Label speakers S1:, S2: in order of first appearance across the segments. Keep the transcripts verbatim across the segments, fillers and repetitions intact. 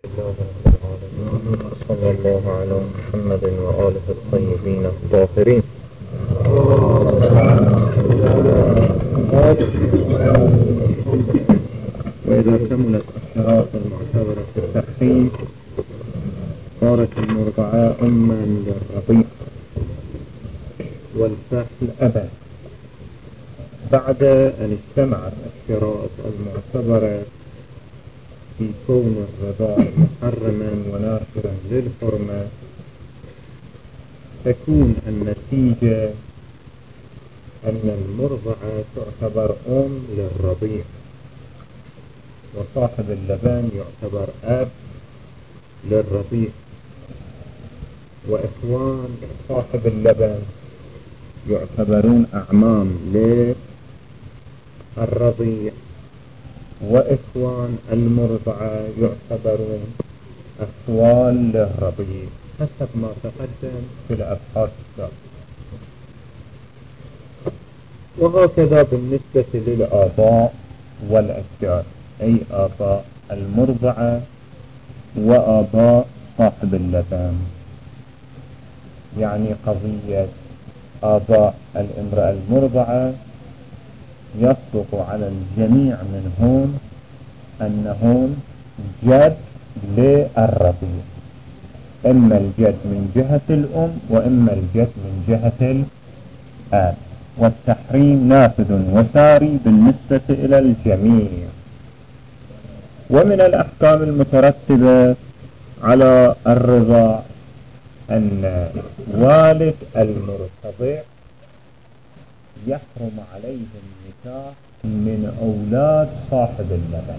S1: الله رب العالمين، صلى الله على محمد وآله الطيبين الطاهرين. وإذا كملت الشرائط المعتبرة في التحريم صارت المرضعة أما للرضيع والفحل أبا. بعد أن اجتمعت الشرائط المعتبرة في كون الرضاع محرما وناشرا للحرمة، تكون النتيجة أن المرضعة تعتبر أم للرضيع، وصاحب اللبن يعتبر أب للرضيع، وإخوان صاحب اللبن يعتبرون أعمام للرضيع، وإخوان المرضعة يعتبرون أخوال للرضيع حسب ما تقدم في الأبحاث السابقة. وهكذا بالنسبة للآباء والأجداد، أي آباء المرضعة وآباء صاحب اللبن. يعني قضية آباء الامرأة المرضعة يصدق على الجميع منهم أنهم جد للرضيع، إما الجد من جهة الأم وإما الجد من جهة الآب، والتحريم نافذ وساري بالنسبة إلى الجميع. ومن الأحكام المترتبة على الرضاع أن والد المرتضع يحرم عليه النكاح من أولاد صاحب اللبن.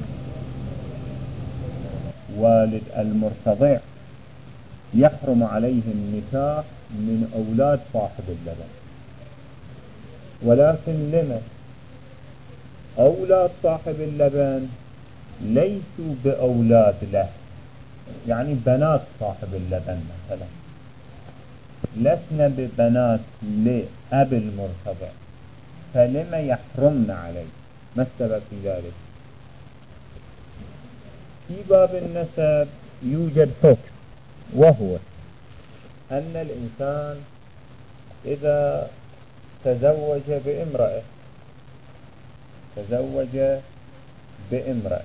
S1: والد المرتضع يحرم عليه النكاح من أولاد صاحب اللبن، ولكن لما؟ أولاد صاحب اللبن ليسوا بأولاد له، يعني بنات صاحب اللبن مثلا لسنا ببنات لأب المرتضع، فلما يحرمن عليه؟ ما السبب في ذلك؟ في باب النسب يوجد حكم، وهو أن الإنسان إذا تزوج بامرأة تزوج بامرأة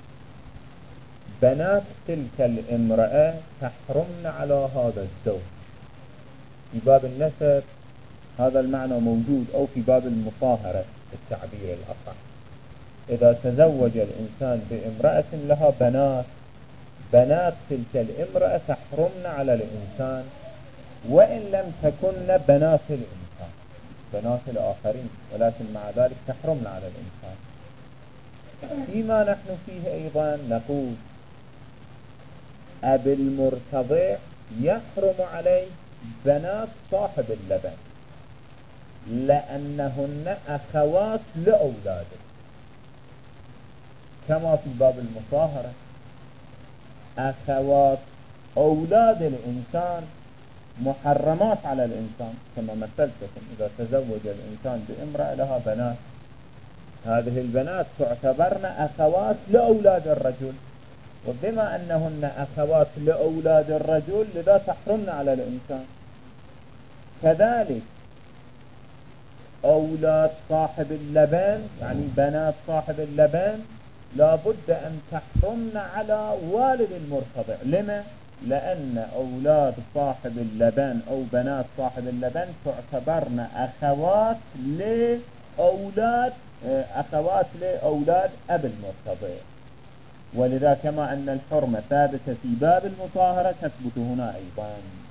S1: بنات تلك الامرأة تحرمن على هذا الزوج. في باب النسب هذا المعنى موجود، أو في باب المصاهرة التعبير الأصح. إذا تزوج الإنسان بامرأة لها بنات، بنات تلك الامرأة تحرمن على الإنسان، وإن لم تكن بنات الإنسان، بنات الآخرين، ولكن مع ذلك تحرمن على الإنسان. فيما نحن فيه أيضا نقول أب المرتضع يحرم عليه بنات صاحب اللبن، لأنهن أخوات لأولاده، كما في باب المصاهرة أخوات أولاد الإنسان محرمات على الإنسان، كما مثلتكم إذا تزوج الإنسان بامرأة لها بنات، هذه البنات تعتبرن أخوات لأولاد الرجل، وبما أنهن أخوات لأولاد الرجل لذا تحرمن على الإنسان. كذلك أولاد صاحب اللبن، يعني بنات صاحب اللبن، لا بد أن تحرمن على والد المرتضع. لما؟ لأن أولاد صاحب اللبن أو بنات صاحب اللبن تعتبرن أخوات لأولاد أخوات لأولاد أب المرتضع، ولذا كما أن الحرمة ثابتة في باب المصاهرة تثبت هنا أيضا.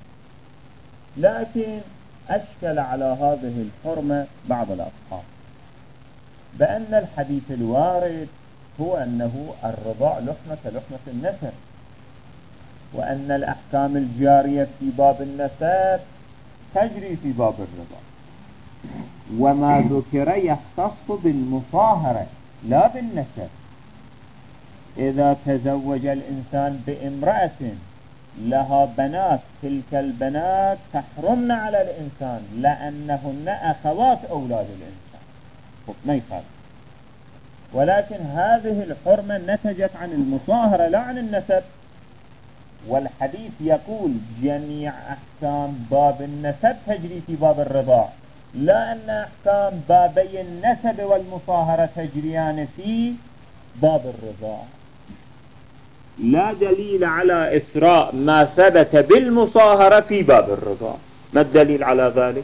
S1: لكن أشكل على هذه الحرمة بعض الأصحاب بأن الحديث الوارد هو أنه الرضاع لحمة لحمة النسب، وأن الأحكام الجارية في باب النسب تجري في باب الرضاع، وما ذكر يختص بالمصاهرة لا بالنسب. إذا تزوج الإنسان بامرأة لها بنات، تلك البنات تحرمن على الإنسان لأنهن أخوات أولاد الإنسان، ما يخالف. ولكن هذه الحرمة نتجت عن المصاهرة لا عن النسب، والحديث يقول جميع أحكام باب النسب تجري في باب الرضاع، لا أن أحكام بابي النسب والمصاهرة تجريان في باب الرضاع. لا دليل على إسراء ما ثبت بالمصاهرة في باب الرضاع. ما الدليل على ذلك؟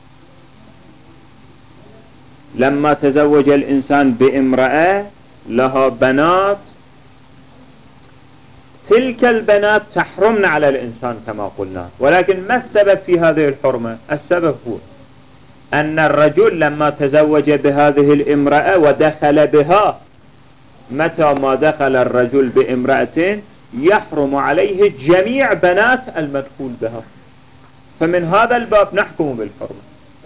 S1: لما تزوج الإنسان بامرأة لها بنات، تلك البنات تحرمن على الإنسان كما قلنا، ولكن ما السبب في هذه الحرمة؟ السبب هو أن الرجل لما تزوج بهذه الامرأة ودخل بها، متى ما دخل الرجل بامرأة يحرم عليه جميع بنات المدخول بها، فمن هذا الباب نحكم بالحرمة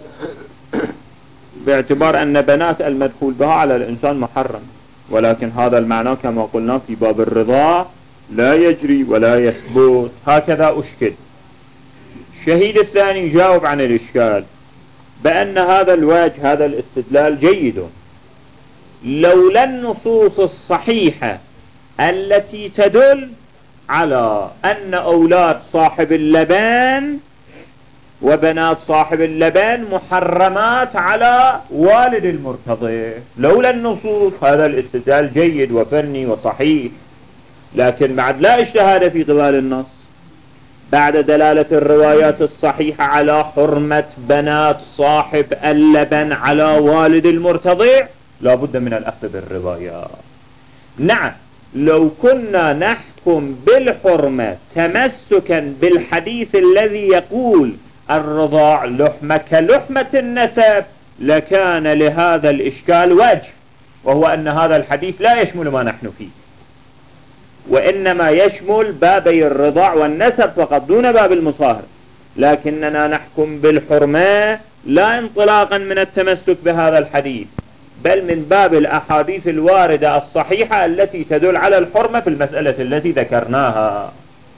S1: باعتبار أن بنات المدخول بها على الإنسان محرم، ولكن هذا المعنى كما قلنا في باب الرضاع لا يجري ولا يثبت. هكذا أشكل. الشهيد الثاني جاوب عن الإشكال بأن هذا الوجه هذا الاستدلال جيد، لولا النصوص الصحيحة التي تدل على أن أولاد صاحب اللبان وبنات صاحب اللبان محرمات على والد المرتضع، لولا النصوص هذا الاستدلال جيد وفني وصحيح، لكن بعد لا اجتهاد في قبال النص، بعد دلالة الروايات الصحيحة على حرمة بنات صاحب اللبن على والد المرتضع، لا بد من الأخذ بالروايات. نعم، لو كنا نحكم بالحرمة تمسكا بالحديث الذي يقول الرضاع لحمة كلحمة النسب لكان لهذا الإشكال وجه، وهو أن هذا الحديث لا يشمل ما نحن فيه، وإنما يشمل بابي الرضاع والنسب فقط دون باب المصاهرة، لكننا نحكم بالحرمة لا انطلاقا من التمسك بهذا الحديث، بل من باب الأحاديث الواردة الصحيحة التي تدل على الحرمة في المسألة التي ذكرناها.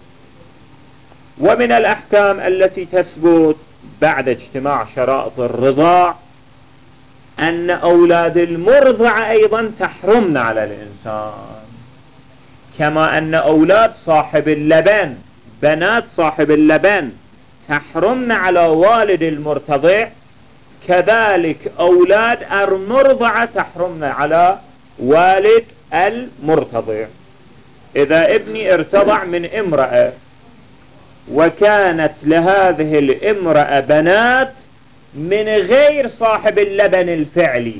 S1: ومن الأحكام التي تثبت بعد اجتماع شرائط الرضاع أن أولاد المرضع أيضا تحرمن على الإنسان، كما أن أولاد صاحب اللبن بنات صاحب اللبن تحرمن على والد المرتضع، كذلك أولاد المرضعة تحرمن على والد المرتضع. إذا ابني ارتضع من امرأة وكانت لهذه الامرأة بنات من غير صاحب اللبن الفعلي،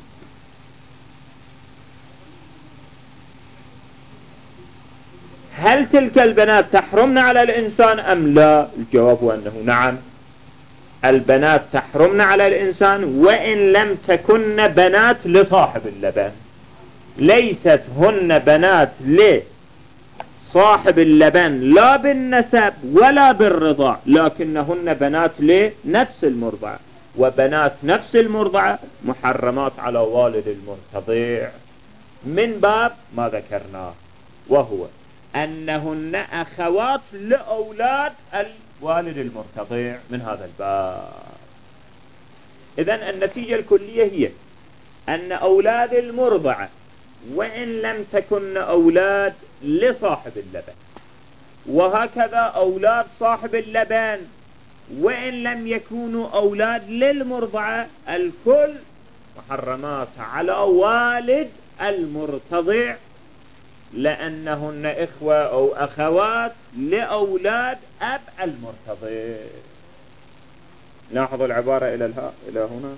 S1: هل تلك البنات تحرمن على الإنسان أم لا؟ الجواب هو أنه نعم، البنات تحرمن على الإنسان وإن لم تكن بنات لصاحب اللبن، ليست هن بنات لصاحب اللبن لا بالنسب ولا بالرضاع، لكنهن بنات لنفس المرضعة، وبنات نفس المرضعة محرمات على والد المرتضع من باب ما ذكرناه، وهو أنهن أخوات لأولاد الوالد المرتضع من هذا الباب. إذن النتيجة الكلية هي أن أولاد المرضعة وإن لم تكن أولاد لصاحب اللبن، وهكذا أولاد صاحب اللبن وإن لم يكونوا أولاد للمرضعة، الكل محرمات على والد المرتضع، لأنهن إخوة أو أخوات لأولاد أب المرتضع. لاحظوا العبارة إلى الها إلى هنا،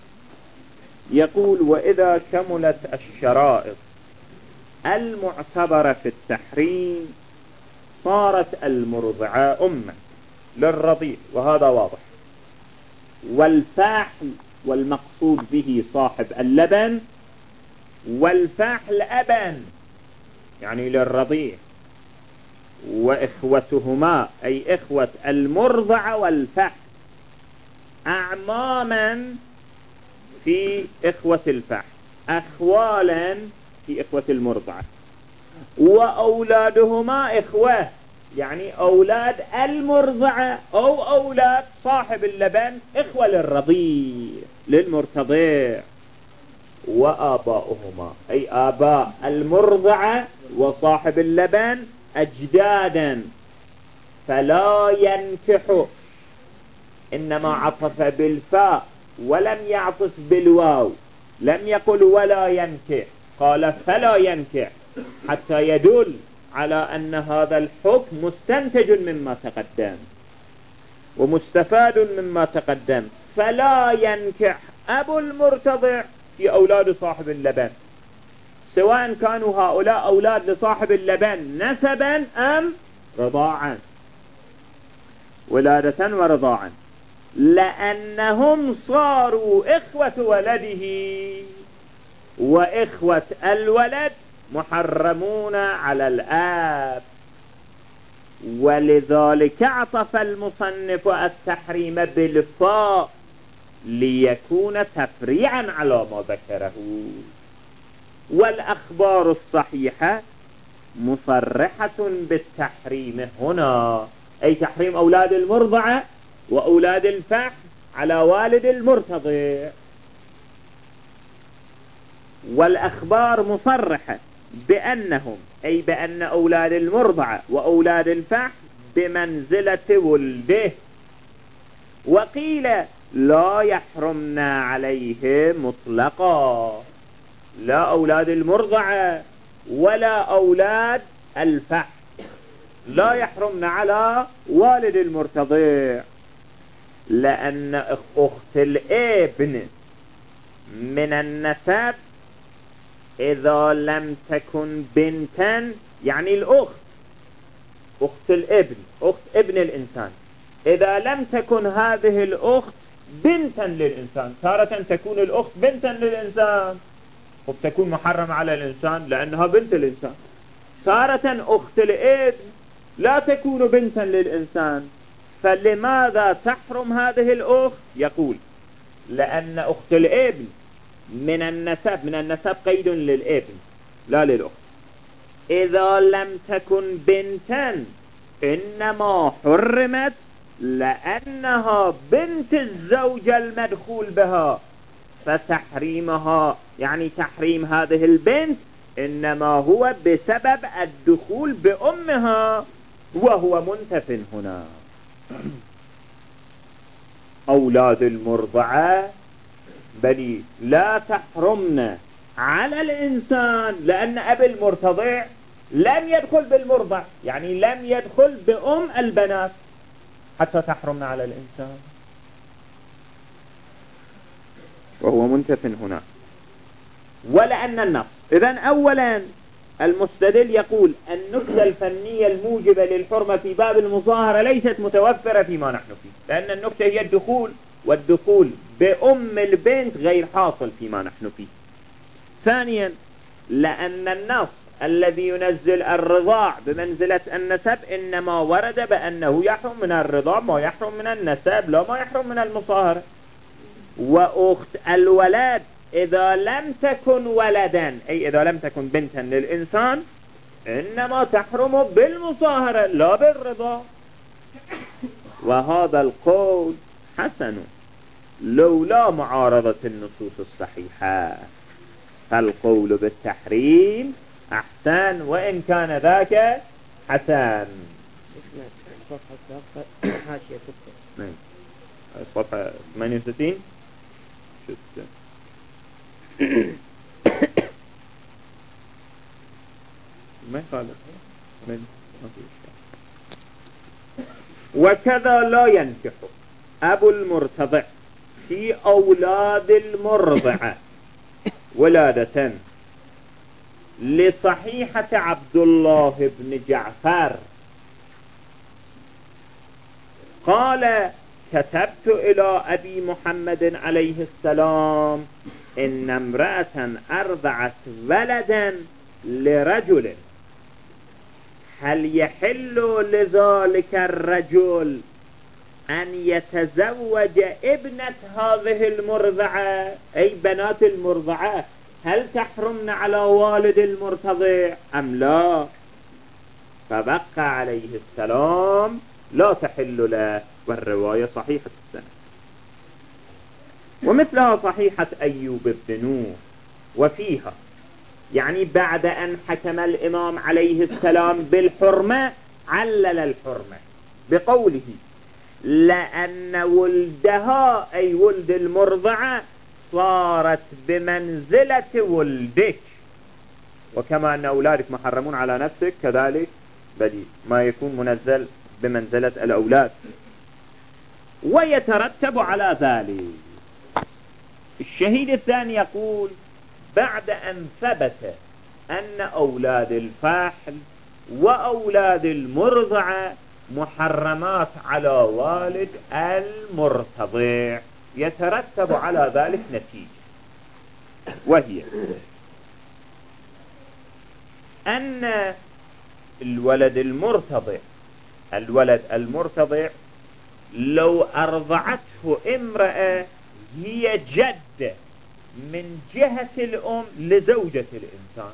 S1: يقول وإذا شملت الشرائط المعتبرة في التحريم صارت المرضعة أما للرضيع، وهذا واضح، والفاحل والمقصود به صاحب اللبن، والفاحل أبا يعني للرضيع، وإخوتهما أي إخوة المرضعة والفحل أعماما في إخوة الفحل، أخوالا في إخوة المرضعة، وأولادهما إخوة يعني أولاد المرضعة أو أولاد صاحب اللبن إخوة للرضيع للمرتضع، وآباؤهما أي آباء المرضعة وصاحب اللبن
S2: أجدادا فلا ينكح، إنما عطف بالفاء ولم يعطف بالواو، لم يقل ولا ينكح، قال فلا ينكح، حتى يدل على أن هذا الحكم مستنتج مما تقدم ومستفاد مما تقدم. فلا ينكح أبو المرتضع في أولاد صاحب اللبن، سواء كانوا هؤلاء أولاد لصاحب اللبن نسبا أم رضاعا، ولادة ورضاعا، لأنهم صاروا إخوة ولده، وإخوة الولد محرمون على الآب، ولذلك عطف المصنف التحريم بالفاء ليكون تفريعا على ما ذكره. والأخبار الصحيحة مصرحة بالتحريم هنا، أي تحريم أولاد المرضعة وأولاد الفحم على والد المرتضع. والأخبار مصرحة بأنهم، أي بأن أولاد المرضعة وأولاد الفحم بمنزلة ولده. وقيل لا يحرمنا عليه مطلقا، لا أولاد المرضعة ولا أولاد الفحم لا يحرمنا على والد المرتضع، لأن أخت الابن من النسب إذا لم تكن بنتا، يعني الأخت أخت الابن أخت ابن الإنسان، إذا لم تكن هذه الأخت بنتا للإنسان، تارة تكون الأخت بنتا للإنسان وبتكون محرم على الإنسان لأنها بنت الإنسان، تارة أخت الابن لا تكون بنتا للإنسان. فلماذا تحرم هذه الأخت؟ يقول لأن أخت الابن من النسب، من النسب قيد للابن لا للأخت، إذا لم تكن بنتا إنما حرمت لأنها بنت الزوجة المدخول بها، فتحريمها يعني تحريم هذه البنت إنما هو بسبب الدخول بأمها، وهو منتف هنا. أولاد المرضعة بل لا تحرمنا على الإنسان، لأن أبي المرتضع لم يدخل بالمرضع، يعني لم يدخل بأم البنات حتى تحرمنا على الإنسان، وهو منتف هنا. ولأن النص، إذن أولا المستدل يقول النكتة الفنية الموجبة للحرمة في باب المصاهرة ليست متوفرة فيما نحن فيه، لأن النكتة هي الدخول، والدخول بأم البنت غير حاصل فيما نحن فيه. ثانيا لأن النص الذي ينزل الرضاع بمنزلة النسب إنما ورد بأنه يحرم من الرضاع ما يحرم من النسب، لا ما يحرم من المصاهرة. وأخت الولد إذا لم تكن ولدا، أي إذا لم تكن بنتا للإنسان، إنما تحرم بالمصاهرة لا بالرضا. وهذا القول حسن لولا معارضة النصوص الصحيحة، فالقول بالتحريم أحسن وإن كان ذاك حسن. صفحة ثمانية وستين ما يخالف. وكذا لا ينكح أبو المرتضع في أولاد المرضعة ولادة لصحيحة عبد الله بن جعفر قال كتبت إلى أبي محمد عليه السلام إن امرأة أرضعت ولدا لرجل، هل يحل لذلك الرجل أن يتزوج ابنة هذه المرضعة، أي بنات المرضعة، هل تحرمن على والد المرتضع أم لا؟ فبقى عليه السلام لا تحل له، والرواية صحيحة السنة. ومثلها صحيحة أيوب بن نوح، وفيها يعني بعد أن حكم الإمام عليه السلام بالحرمة علل الحرمة بقوله لأن ولدها أي ولد المرضعة صارت بمنزلة ولدك، وكما أن أولادك محرمون على نفسك كذلك بدي ما يكون منزل بمنزلة الأولاد. ويترتب على ذلك. الشهيد الثاني يقول بعد أن ثبت أن أولاد الفاحل وأولاد المرضعة محرمات على والد المرتضع يترتب على ذلك نتيجة، وهي أن الولد المرتضع الولد المرتضع لو أرضعته امرأة هي جدة من جهة الأم لزوجة الإنسان.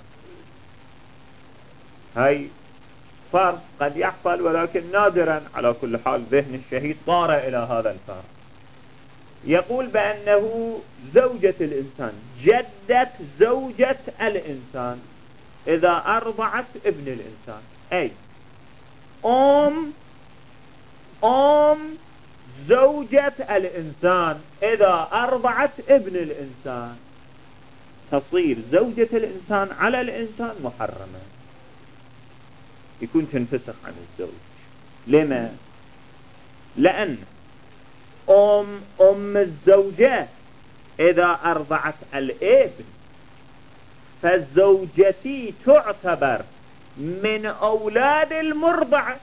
S2: هاي فرق قد يحصل ولكن نادرا، على كل حال ذهن الشهيد طار إلى هذا الفرق. يقول بأنه زوجة الإنسان جدة زوجة الإنسان إذا أرضعت ابن الإنسان، أي أم أم زوجة الإنسان إذا أرضعت ابن الإنسان تصير زوجة الإنسان على الإنسان محرمة، يكون تنفسخ عن الزوج. لما؟ لأن أم أم الزوجة إذا أرضعت الابن فالزوجتي تعتبر من أولاد المرضعة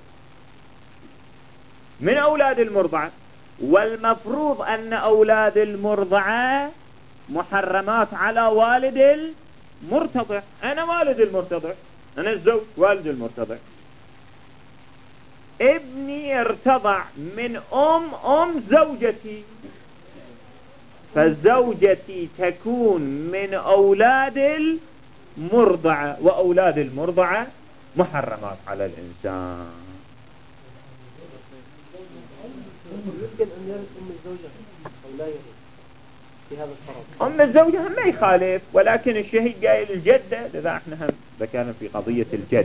S2: من أولاد المرضعة والمفروض أن أولاد المرضعة محرمات على والد المرتضع. أنا والد المرتضع، أنا الزوج والد المرتضع، ابني ارتضع من أم أم زوجتي، فزوجتي تكون من أولاد المرضعة، وأولاد المرضعة محرمات على الإنسان.
S3: يمكن أن يرد أم الزوجة أو لا يرد في هذا الفرض؟
S2: أم الزوجة هم ما يخالف، ولكن الشهيد قايل الجدة، لذا احنا هم ذكرنا في قضية الجد.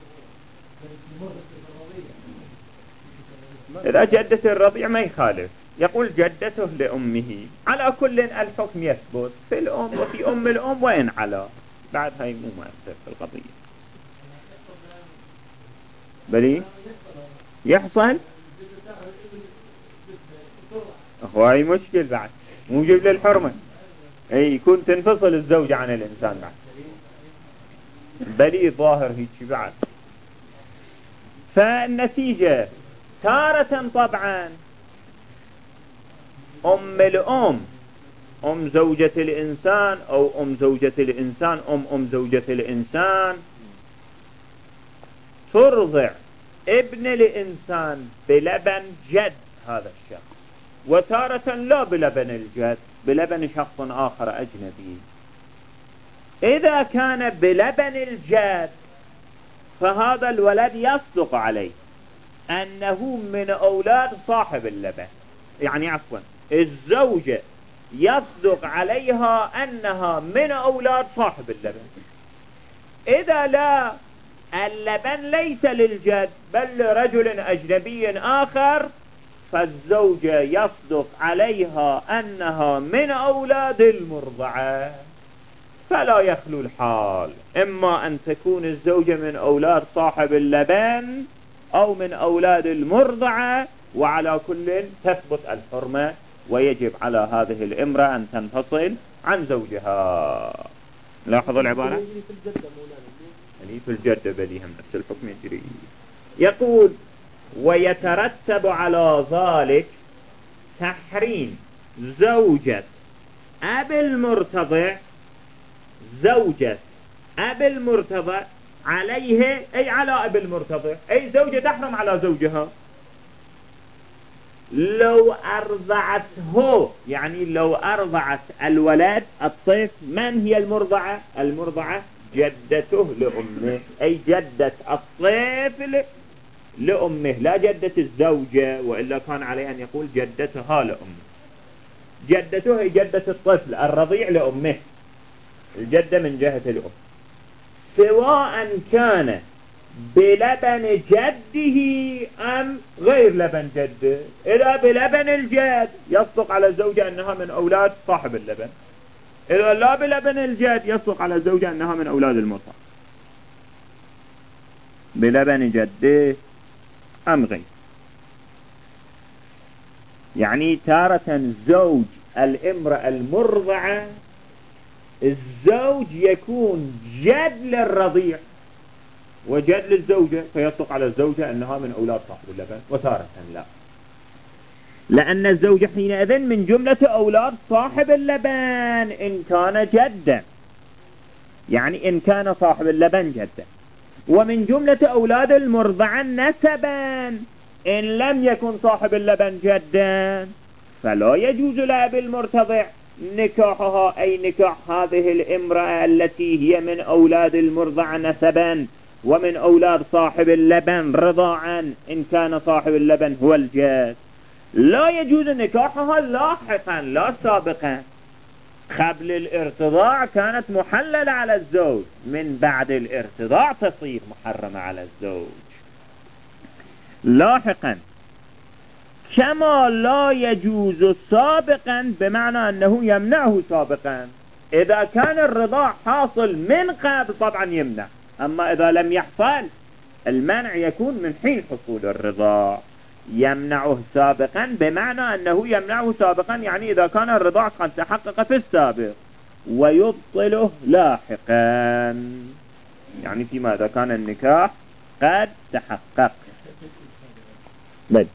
S2: إذا جدة الرضيع ما يخالف، يقول جدته لأمه. على كل الحكم يثبت في الأم وفي أم الأم وإن على، بعد هاي مو مؤثر في القضية. بلي يحصل هواي مشكل بعد موجب للحرمة، اي يكون تنفصل الزوجة عن الإنسان بعد، بلي ظاهر هيك بعد. فالنتيجة تارة طبعا أم الأم أم زوجة الإنسان أو أم زوجة الإنسان أم أم زوجة الإنسان ترضع ابن الإنسان بلبن جد هذا الشخص، وتارة لا بلبن الجد، بلبن شخص آخر أجنبي. إذا كان بلبن الجد فهذا الولد يصدق عليه أنه من أولاد صاحب اللبن، يعني عفوا الزوجة يصدق عليها أنها من أولاد صاحب اللبن. إذا لا، اللبن ليس للجد بل لرجل أجنبي آخر، فالزوجة يصدق عليها أنها من أولاد المرضعة، فلا يخلو الحال، إما أن تكون الزوجة من أولاد صاحب اللبن أو من أولاد المرضعة، وعلى كل تثبت الحرمة، ويجب على هذه الامرأة أن تنفصل عن زوجها. لاحظوا العبارة يعني في الجدة بليهم نفس الحكم يجري. يقول ويترتب على ذلك تحريم زوجة أبي المرتضع زوجة أبي المرتضع عليه، أي على أبي المرتضع، أي زوجة تحرم على زوجها لو أرضعته، يعني لو أرضعت الولد الطفل. من هي المرضعة؟ المرضعة جدته لأمه، أي جدة الطفل لأمه، لا جدة الزوجة، وإلا كان عليه أن يقول جدتها لأمه. جدته هي جدة الطفل الرضيع لأمه. الجدة من جهة الأم، سواء كان بلبن جده أم غير لبن جده. إذا بلبن الجد يصدق على الزوجة أنها من أولاد صاحب اللبن، إذا لا بلبن الجد يصدق على الزوجة أنها من أولاد المرضع، بلبن جده أم غير. يعني تارة زوج الامرأة المرضعة الزوج يكون جد للرضيع وجد للزوجة، فيصدق على الزوجة أنها من أولاد صاحب اللبن، وتارة لا، لأن الزوجة حينئذ من جملة أولاد صاحب اللبن إن كان جدا، يعني إن كان صاحب اللبن جدا، ومن جملة أولاد المرضعة نسبا إن لم يكن صاحب اللبن جدا، فلا يجوز لأب المرتضع نكاحها، أي نكاح هذه الامرأة التي هي من أولاد المرضعة نسبا ومن أولاد صاحب اللبن رضاعا إن كان صاحب اللبن هو الجد. لا يجوز نكاحها لاحقا لا سابقا. قبل الارتضاع كانت محللة على الزوج، من بعد الارتضاع تصير محرمة على الزوج لاحقا. كما لا يجوز سابقا بمعنى أنه يمنعه سابقا. إذا كان الرضاع حاصل من قبل طبعا يمنع، أما إذا لم يحصل المنع يكون من حين حصول الرضاع. يمنعه سابقا بمعنى أنه يمنعه سابقا يعني إذا كان الرضاع قد تحقق في السابق، ويبطله لاحقا يعني فيما إذا كان النكاح قد تحقق. بل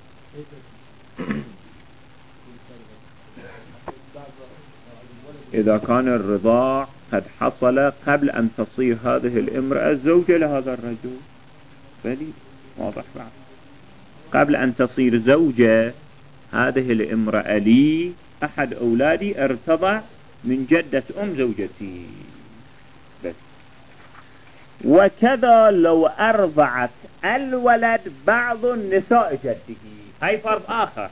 S2: إذا كان الرضاع قد حصل قبل أن تصير هذه الامرأة زوجة لهذا الرجل، بلي واضح بعد، قبل أن تصير زوجة هذه الامرأة لي أحد أولادي ارتضع من جدة أم زوجتي بس. وكذا لو أرضعت الولد بعض النساء جده، هاي فرض آخر،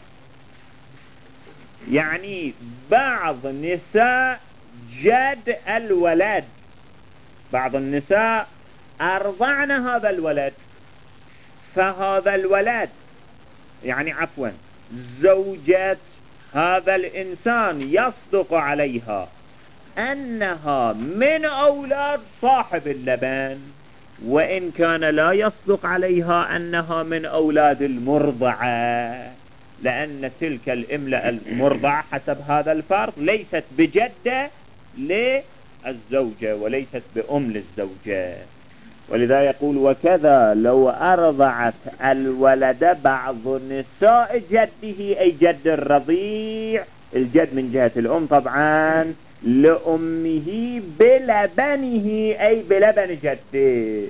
S2: يعني بعض نساء جد الولد، بعض النساء أرضعن هذا الولد، فهذا الولد يعني عفوا زوجة هذا الإنسان يصدق عليها أنها من أولاد صاحب اللبن، وإن كان لا يصدق عليها أنها من أولاد المرضعة، لأن تلك الامرأة المرضعة حسب هذا الفرض ليست بجدة للزوجة وليست بأم للزوجة. ولذا يقول وكذا لو أرضعت الولد بعض نساء جده، أي جد الرضيع، الجد من جهة الأم طبعا، لأمه بلبنه أي بلبن جده،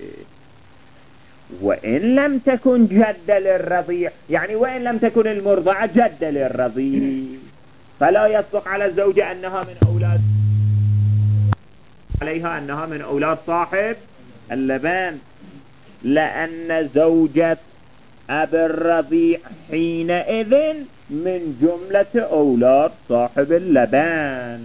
S2: وإن لم تكن جدة للرضيع، يعني وإن لم تكن المرضعة جدة للرضيع، فلا يصدق على الزوجة أنها من أولاد عليها أنها من أولاد صاحب اللبن، لأن زوجة أب الرضيع حينئذ من جملة أولاد صاحب اللبن.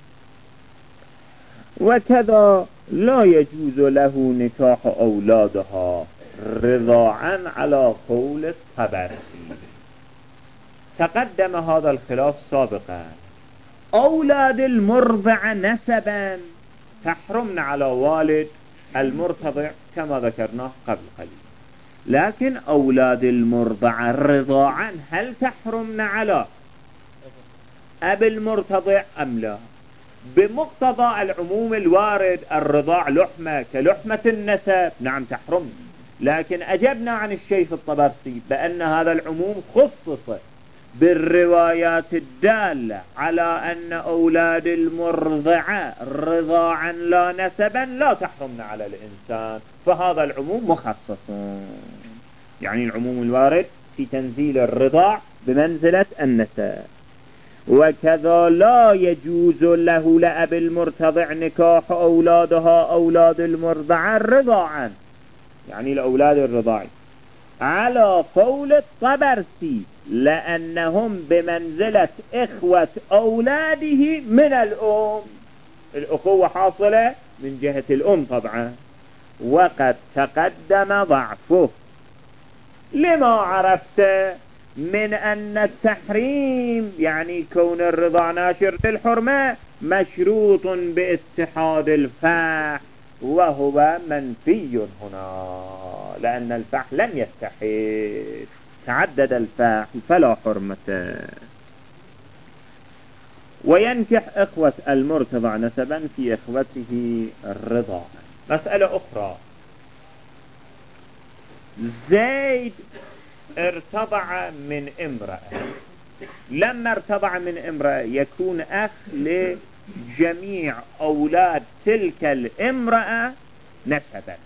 S2: وكذا لا يجوز له نكاح أولادها رضاعا على قول الطبرسي. تقدم هذا الخلاف سابقا. أولاد المرضع نسبا تحرمن على والد المرتضع كما ذكرناه قبل قليل، لكن أولاد المرضع رضاعا هل تحرمن على أب المرتضع أم لا؟ بمقتضى العموم الوارد الرضاع لحمة كلحمة النسب، نعم تحرم، لكن أجبنا عن الشيخ الطبرسي بأن هذا العموم خصص بالروايات الدالة على أن أولاد المرضعة رضاعا لا نسبا لا تحرمن على الإنسان، فهذا العموم مخصص، يعني العموم الوارد في تنزيل الرضاع بمنزلة النسب. وكذا لا يجوز له لأب المرتضع نكاح أولادها أولاد المرضعة رضاعا، يعني الأولاد الرضاعي، على قول الطبرسي، لأنهم بمنزلة إخوة أولاده من الأم. الأخوة حاصلة من جهة الأم طبعا. وقد تقدم ضعفه لما عرفت من أن التحريم يعني كون الرضاع ناشر للحرمة مشروط باتحاد الفاح، وهو منفي هنا لأن الفاح لم يتحد، تعدد الفاح فلا حرمة. وينكح إخوة المرتضع نسبا في إخوته الرضاع. مسألة أخرى، زيد ارتضع من امرأة، لما ارتضع من امرأة يكون أخ لجميع أولاد تلك الامرأة نسبا،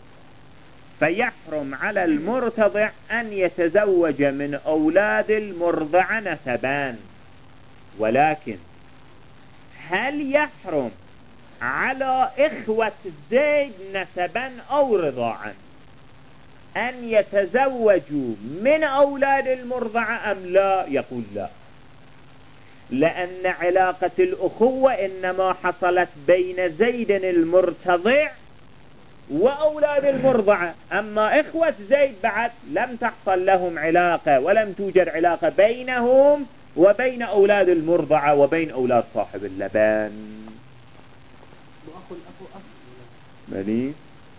S2: فيحرم على المرتضع أن يتزوج من أولاد المرضع نسبا. ولكن هل يحرم على إخوة زيد نسبا أو رضاعا أن يتزوجوا من أولاد المرضعة أم لا؟ يقول لا، لأن علاقة الأخوة إنما حصلت بين زيد المرتضع وأولاد المرضعة، أما إخوة زيد بعد لم تحصل لهم علاقة ولم توجد علاقة بينهم وبين أولاد المرضعة وبين أولاد صاحب اللبن.
S3: وأخو الأخو أخ
S2: مالي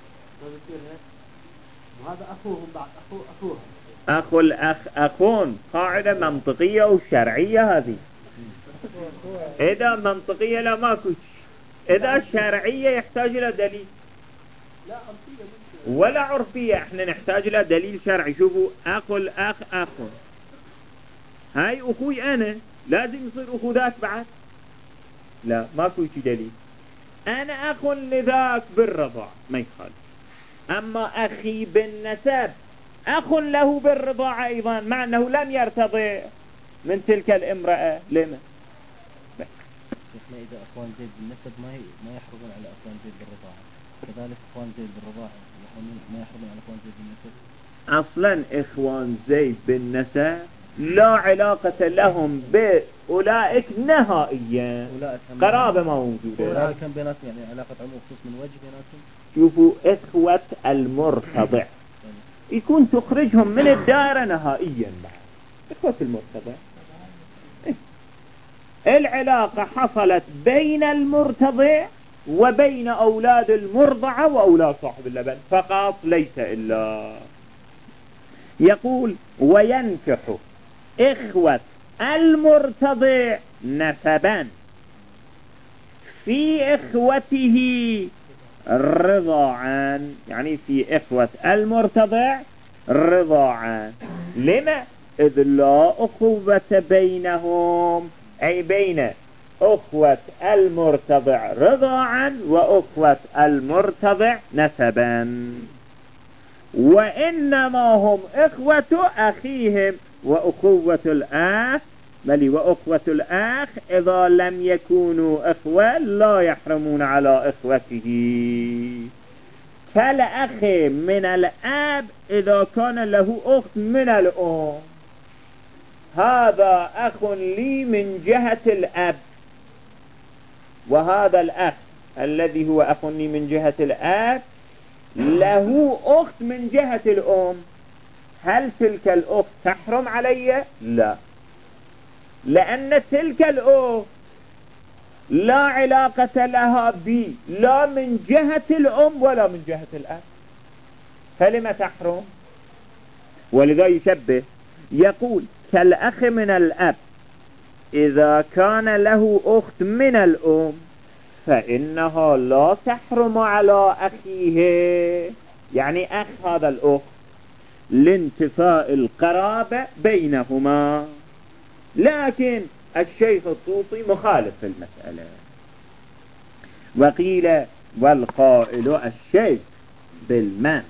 S3: وهذا أخوهم بعد أخو أخوها.
S2: أخو الأخ أخون قاعدة منطقية وشرعية هذه. إذا منطقية لا ماكو، إذا شرعية يحتاج إلى دليل،
S3: لا عرفية
S2: ولا عرفية، احنا نحتاج إلى دليل شرعي. شوفوا أخو الأخ أخو، هاي أخوي أنا لازم يصير أخو ذاك بعد؟ لا ماكو شي دليل. أنا أخ لذاك بالرضاع ما يخالف، أما أخي بالنسب أخ له بالرضاعة أيضا مع أنه لم يرتضع من تلك الامرأة. لما؟
S4: شيخنا إذا أخوان زيد بالنسب ما ما يحرمون على أخوان زيد بالرضاعة، كذلك أخوان زيد بالرضاعة ما يحرمون على أخوان زيد بالنسب.
S2: أصلا إخوان زيد بالنسب لا علاقة لهم بأولئك نهائيا، قرابة ما موجودة.
S4: أولئك كان بيناتهم يعني علاقة عمو خصوص من وجه بيناتهم.
S2: شوفوا إخوة المرتضع يكون تخرجهم من الدائرة نهائيا بعد. إخوة المرتضع العلاقة حصلت بين المرتضع وبين أولاد المرضعة وأولاد صاحب اللبن فقط، ليس إلا. يقول وينكح إخوة المرتضع نسبا في إخوته رضاعا، يعني في إخوة المرتضع رضاعا. لما؟ إذ لا أخوة بينهم، أي بين أخوة المرتضع رضاعا وأخوة المرتضع نسبا، وإنما هم إخوة أخيهم وأخوة الأخ بل وأخوة الأخ إذا لم يكونوا إخوة لا يحرمون على إخوته. فالأخ من الأب إذا كان له أخت من الأم، هذا أخ لي من جهة الأب، وهذا الأخ الذي هو أخ لي من جهة الأب له أخت من جهة الأم. هل تلك الأخت تحرم علي؟ لا، لأن تلك الأخت لا علاقة لها بي لا من جهة الأم ولا من جهة الأب، فلما تحرم؟ ولذا يشبه يقول كالأخ من الأب إذا كان له أخت من الأم فإنها لا تحرم على أخيه، يعني أخ هذا الأخت لانتفاء القرابة بينهما. لكن الشيخ الطوسي مخالف في المسألة، وقيل والقائل الشيخ بالمن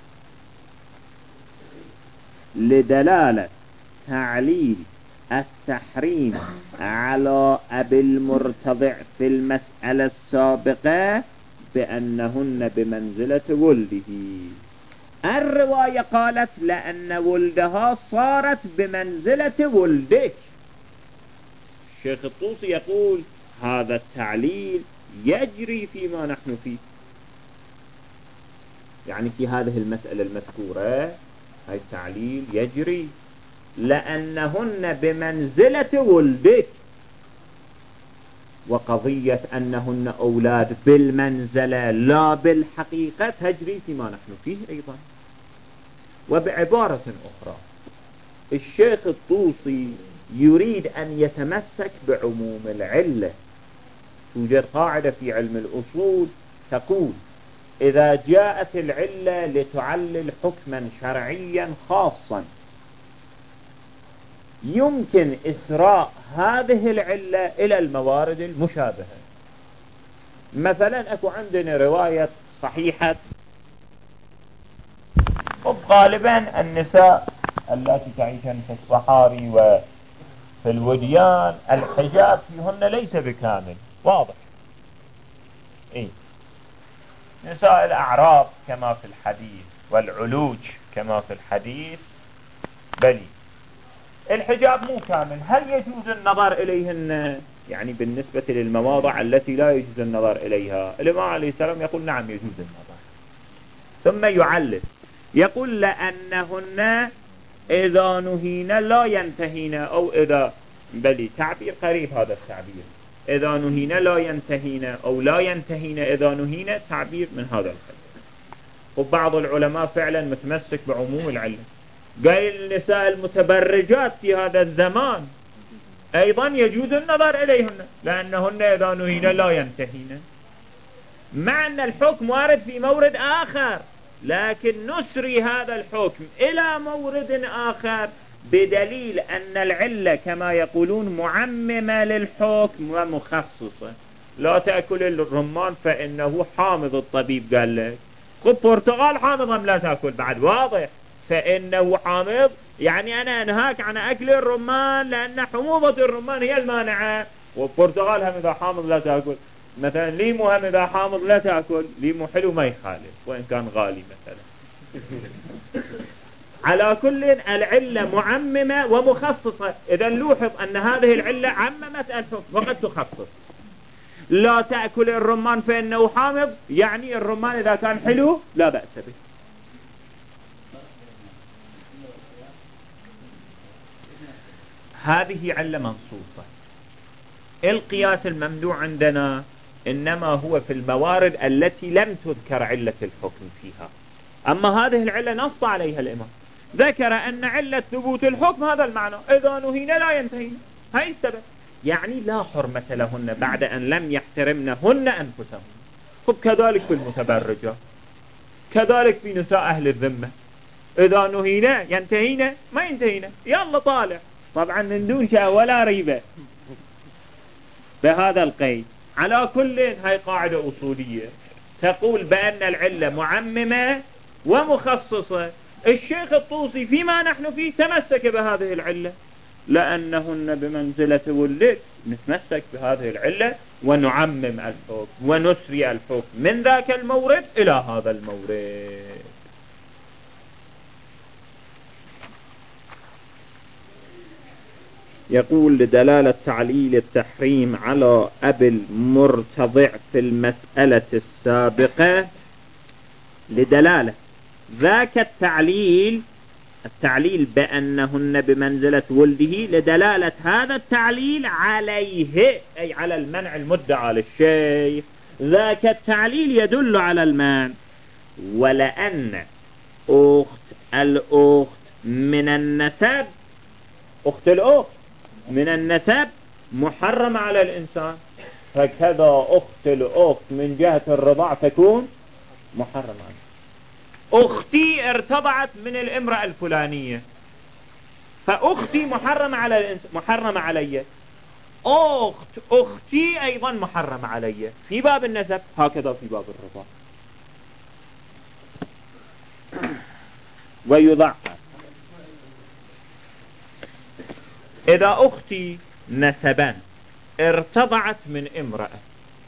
S2: لدلالة تعليل التحريم على أبي المرتضع في المسألة السابقة بأنهن بمنزلة ولده. الرواية قالت لأن ولدها صارت بمنزلة ولدك. الشيخ الطوسي يقول هذا التعليل يجري فيما نحن فيه. يعني في هذه المسألة المذكورة هاي التعليل يجري لأنهن بمنزلة ولدك، وقضية أنهن أولاد بالمنزلة لا بالحقيقة تجري فيما نحن فيه أيضا. وبعبارة أخرى الشيخ الطوسي يريد أن يتمسك بعموم العلة. توجد قاعدة في علم الأصول تقول إذا جاءت العلة لتعلل حكما شرعيا خاصا يمكن إسراء هذه العلة إلى الموارد المشابهة. مثلا أكو عندنا رواية صحيحة وغالبا النساء التي تعيشن في الصحاري وفي الوديان الحجاب فيهن ليس بكامل واضح. إيه؟ نساء الأعراب كما في الحديث والعلوج كما في الحديث بلي الحجاب مو كامل. هل يجوز النظر إليهن؟ يعني بالنسبة للمواضع التي لا يجوز النظر إليها الإمام عليه السلام يقول نعم يجوز النظر، ثم يعلل يقول لأنهن إذا نهين لا ينتهين، أو إذا بلي تعبير قريب هذا التعبير، إذا نهين لا ينتهين أو لا ينتهين إذا نهين، تعبير من هذا القبيل. وبعض العلماء فعلا متمسك بعموم العلة، قال النساء المتبرجات في هذا الزمان أيضا يجوز النظر إليهن لأنهن إذا نهين لا ينتهين، مع أن الحكم وارد في مورد آخر، لكن نسري هذا الحكم إلى مورد آخر بدليل أن العلة كما يقولون معممة للحكم ومخصصة. لا تأكل الرمان فإنه حامض، الطبيب قال لك خذ برتقال حامض أم لا تأكل، بعد واضح فإنه حامض، يعني أنا أنهاك عن أكل الرمان لأن حموضة الرمان هي المانعة، والبرتقال هم إذا حامض لا تأكل. مثلا ليمو هم إذا حامض لا تأكل، ليمو حلو ما يخالف وإن كان غالي مثلا. على كل العلة معممة ومخصصة. إذا نلوحظ أن هذه العلة عممت الحكم وقد تخصص. لا تأكل الرمان فإنه حامض، يعني الرمان إذا كان حلو لا بأس به. هذه علة منصوصة. القياس الممنوع عندنا إنما هو في الموارد التي لم تذكر علة الحكم فيها. أما هذه العلة نص عليها الإمام، ذكر أن علة ثبوت الحكم هذا المعنى، إذا نهين لا ينتهين، هاي السبب، يعني لا حرمة لهن بعد أن لم يحترمنهن أنفسهم. خب كذلك في المتبرجة، كذلك في نساء أهل الذمة، إذا نهينا ينتهينا ما ينتهينا، يلا طالع، طبعا من دون شيء ولا ريبة بهذا القيد. على كل هاي قاعدة أصولية تقول بأن العلة معممة ومخصصة. الشيخ الطوسي فيما نحن فيه تمسك بهذه العلة لأنهن بمنزلة ولد، نتمسك بهذه العلة ونعمم الحكم ونسري الحكم من ذاك المورد إلى هذا المورد. يقول لدلالة تعليل التحريم على أبي المرتضع في المسألة السابقة، لدلالة ذاك التعليل، التعليل بأنهن بمنزلة ولده، لدلالة هذا التعليل عليه أي على المنع المدعى للشيخ، ذاك التعليل يدل على المنع. ولأن أخت الأخت من النسب، أخت الأخت من النسب محرم على الإنسان، فكذا أخت الأخت من جهة الرضاع تكون محرمة. أختي ارتضعت من الامرأة الفلانية، فأختي محرمة على الإنسان، محرمة علي. أخت أختي أيضا محرمة علي في باب النسب، هكذا في باب الرضاع. ويضعف إذا أختي نسبا ارتضعت من امرأة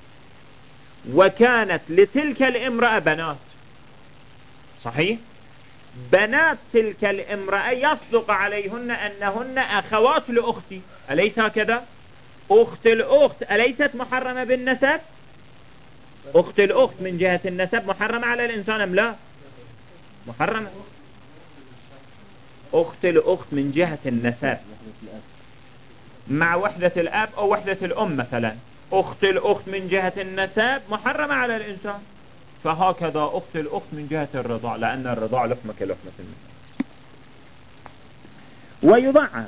S2: وكانت لتلك الامرأة بنات، صحيح؟ بنات تلك الامرأة يصدق عليهن أنهن أخوات لأختي، أليس هكذا؟ أخت الأخت أليست محرمة بالنسب؟ أخت الأخت من جهة النسب محرمة على الإنسان أم لا؟ محرمة. أخت الأخت من جهة النسب مع وحدة الأب أو وحدة الأم مثلا، أخت الأخت من جهة النسب محرمة على الإنسان. فهكذا أخت الأخت من جهة الرضاع، لأن الرضاع لحمة كلحمة النسب. ويضعف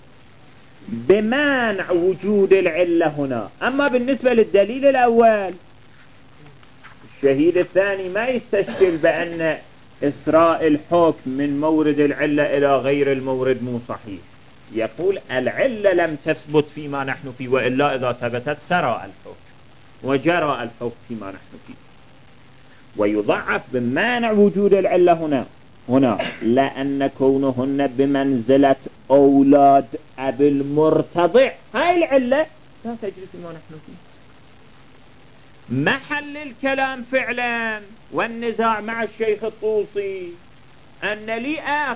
S2: بمانع وجود العلة هنا. أما بالنسبة للدليل الأول، الشهيد الثاني ما يستشكل بأن إسراء الحكم من مورد العلة إلى غير المورد مو صحيح. يقول العلة لم تثبت فيما نحن فيه، وإلا إذا ثبتت سرى الحكم وجرى الحكم فيما نحن فيه. ويضعف بمانع وجود العلة هنا هنا لأن كونهن بمنزلة أولاد أبي المرتضع، هاي العلة لا تجري فيما نحن فيه. محل الكلام فعلا والنزاع مع الشيخ الطوسي أن لي أخ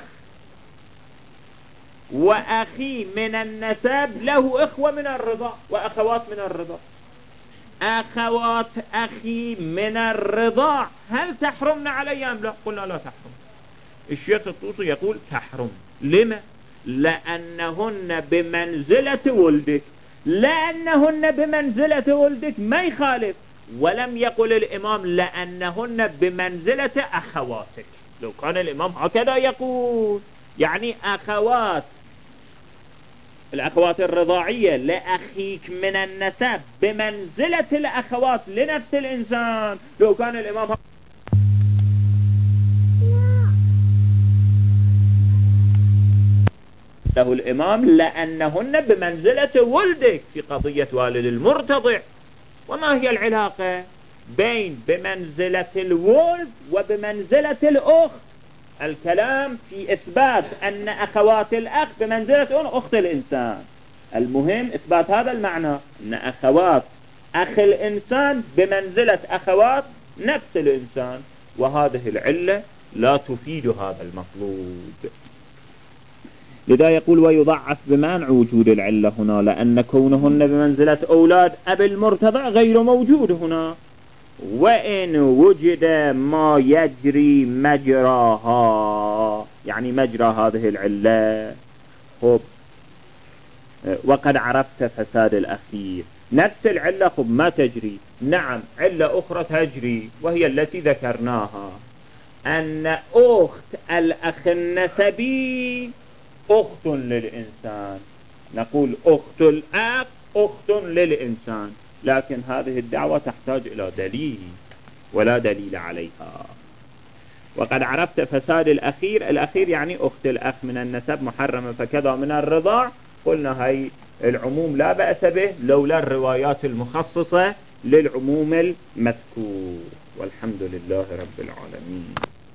S2: وأخي من النسب له إخوة من الرضا وأخوات من الرضا. أخوات أخي من الرضا هل تحرمنا علي أم لا؟ قلنا لا تحرم. الشيخ الطوسي يقول تحرم. لما؟ لأنهن بمنزلة ولدك. لأنهن بمنزلة ولدك ما يخالف. ولم يقل الإمام لأنهن بمنزلة أخواتك. لو كان الإمام هكذا يقول يعني أخوات الأخوات الرضاعية لأخيك من النسب بمنزلة الأخوات لنفس الإنسان، لو كان الإمام له الإمام لأنهن بمنزلة ولدك في قضية والد المرتضع. وما هي العلاقة بين بمنزلة الولد وبمنزلة الأخت؟ الكلام في إثبات أن أخوات الأخ بمنزلة أخت الإنسان. المهم إثبات هذا المعنى، أن أخوات أخ الإنسان بمنزلة أخوات نفس الإنسان، وهذه العلة لا تفيد هذا المطلوب. لذا يقول ويضعف بمانع وجود العلة هنا لأن كونهن بمنزلة أولاد أبي المرتضع غير موجود هنا. وإن وجد ما يجري مجراها، يعني مجرى هذه العلة. خب وقد عرفت فساد الأخير، نفس العلة خب ما تجري. نعم علة أخرى تجري وهي التي ذكرناها، أن أخت الأخ النسبي أخت للإنسان. نقول أخت الأخ أخت للإنسان، لكن هذه الدعوة تحتاج إلى دليل ولا دليل عليها. وقد عرفت فساد الأخير، الأخير يعني أخت الأخ من النسب محرمة فكذا من الرضاع. قلنا هاي العموم لا بأس به لولا الروايات المخصصة للعموم المذكور. والحمد لله رب العالمين.